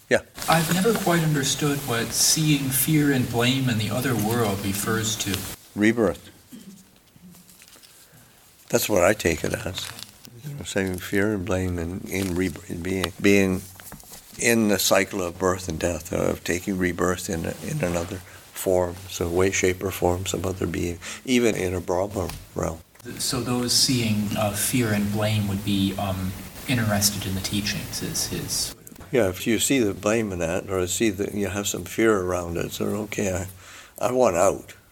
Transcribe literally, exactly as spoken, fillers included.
Yeah. I've never quite understood what seeing fear and blame in the other world refers to. Rebirth. That's what I take it as. You know, saying fear and blame in, in, rebirth, in being being in the cycle of birth and death, of taking rebirth in in another form, some way, shape, or form, some other being, even in a Brahma realm. So those seeing uh, fear and blame would be um, interested in the teachings, is his... Yeah, if you see the blame in that, or see that you have some fear around it, so okay, I, I want out.